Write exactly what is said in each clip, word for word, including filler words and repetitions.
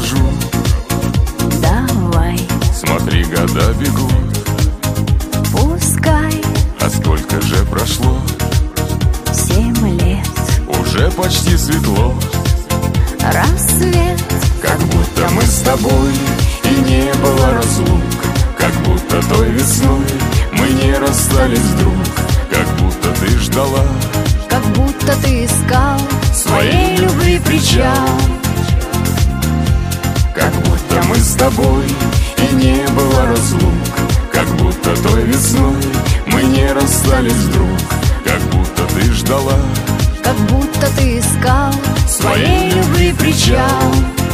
провожу. Давай, Смотри, года бегут, пускай а сколько же прошло? семь лет, Уже почти светло, рассвет, как будто мы с тобой и не было разлук. Как будто той весной мы не расстались вдруг. Как будто ты ждала как будто ты искал своей любви причал. Как будто мы с тобой и не было разлук. Как будто той весной мы не расстались вдруг. Как будто ты ждала как будто ты искал своей любви причал.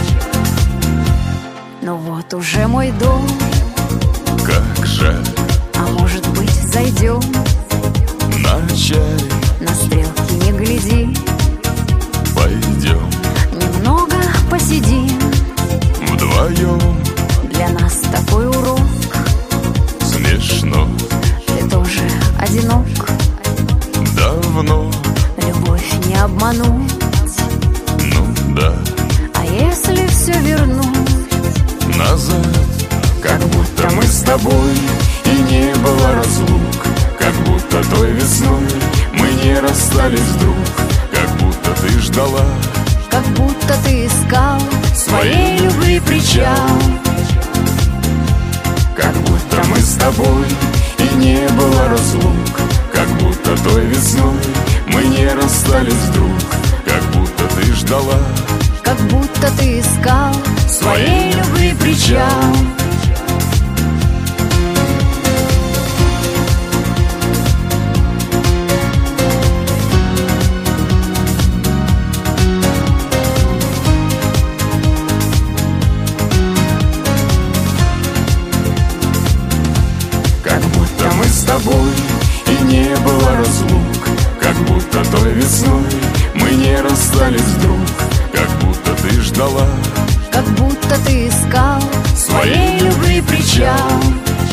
Но вот уже мой дом, Как жаль, а может быть зайдем на чай на стрелки, не гляди, пойдем немного посидим. вдвоем. Для нас такой урок, Смешно, ты тоже одинок, давно, любовь не обмануть. ну да, А если все вернуть, назад. Как будто мы с тобой и не было разлук. Как будто той весной мы не расстались вдруг. Как будто ты ждала как будто ты искал своей любви причал. Как будто мы с тобой и не было разлук. Как будто той весной мы не расстались вдруг. Как будто ты ждала как будто ты искал своей любви причал. Как будто мы с тобой и не было разлук. Как будто той весной мы не расстались вдруг. Как будто ты ждала как будто ты искал своей любви причал.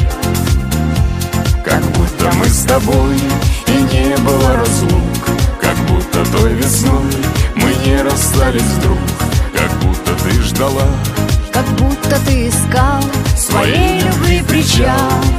Как будто мы с тобой и не было разлук. Как будто той весной мы не расстались вдруг. Как будто ты ждала как будто ты искал своей любви причал.